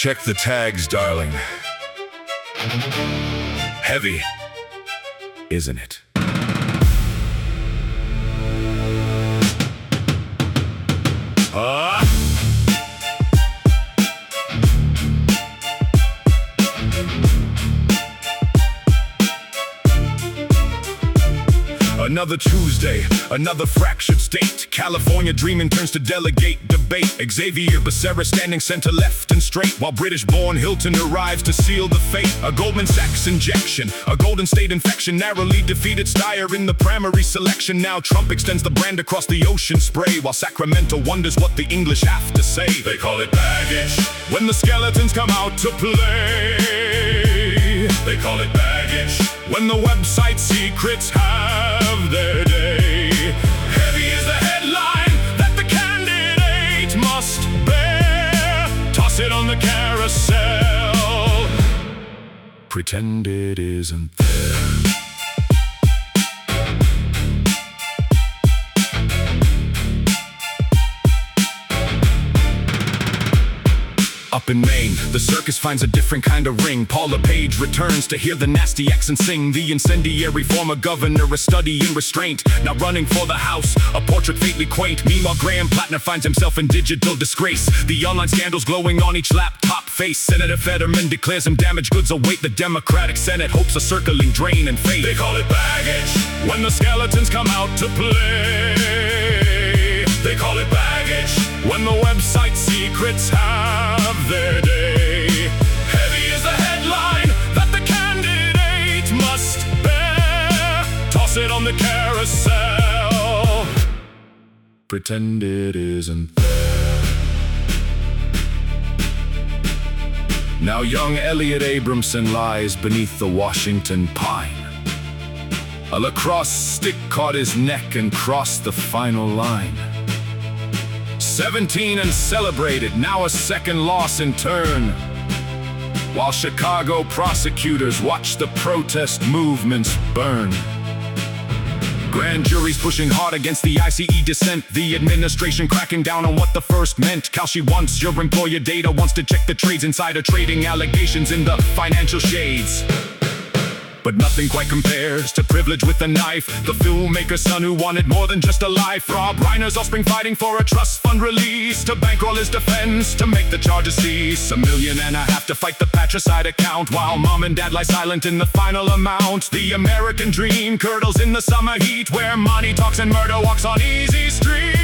Check the tags, darling. Heavy, isn't it? Another Tuesday, another fractured state. California dreaming turns to delegate debate. Xavier Becerra standing center left and straight, while British-born Hilton arrives to seal the fate. A Goldman Sachs injection, a Golden State infection, narrowly defeated Steyer in the primary selection. Now Trump extends the brand across the ocean spray, while Sacramento wonders what the English have to say. They call it baggage when the skeletons come out to play. They call it baggage when the website secrets have their day. Heavy is the headline that the candidate must bear. Toss it on the carousel, pretend it isn't there. Up in Maine, the circus finds a different kind of ring. Paula Page returns to hear the nasty accent sing. The incendiary former governor, a study in restraint, now running for the House, a portrait faintly quaint. Meanwhile, Graham Plattner finds himself in digital disgrace. The online scandals glowing on each laptop face. Senator Fetterman declares him damaged goods await the Democratic Senate. Hopes a circling drain and fate. They call it baggage when the skeletons come out to play. They call it baggage when the website secrets have their day. Heavy is the headline that the candidate must bear. Toss it on the carousel, pretend it isn't there. Now young Elliot Abramson lies beneath the Washington pine. A lacrosse stick caught his neck and crossed the final line. 17 and celebrated, now a second loss in turn. While Chicago prosecutors watch the protest movements burn. Grand juries pushing hard against the ICE dissent. The administration cracking down on what the first meant. Kalshi wants your employer data, wants to check the trades. Insider trading allegations in the financial shades. But nothing quite compares to privilege with a knife. The filmmaker's son who wanted more than just a life. Rob Reiner's offspring fighting for a trust fund release, to bankroll his defense, to make the charges cease. $1.5 million to fight the patricide account, while mom and dad lie silent in the final amount. The American dream curdles in the summer heat, where money talks and murder walks on easy street.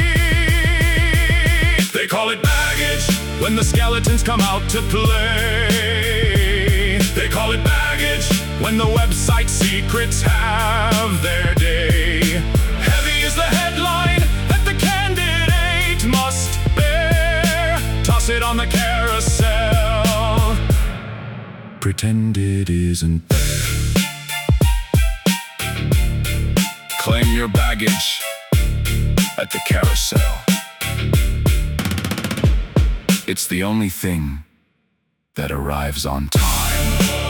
They call it baggage when the skeletons come out to play. They call it baggage when the website secrets have their day. Heavy is the headline that the candidate must bear. Toss it on the carousel, pretend it isn't there. Claim your baggage at the carousel. It's the only thing that arrives on time.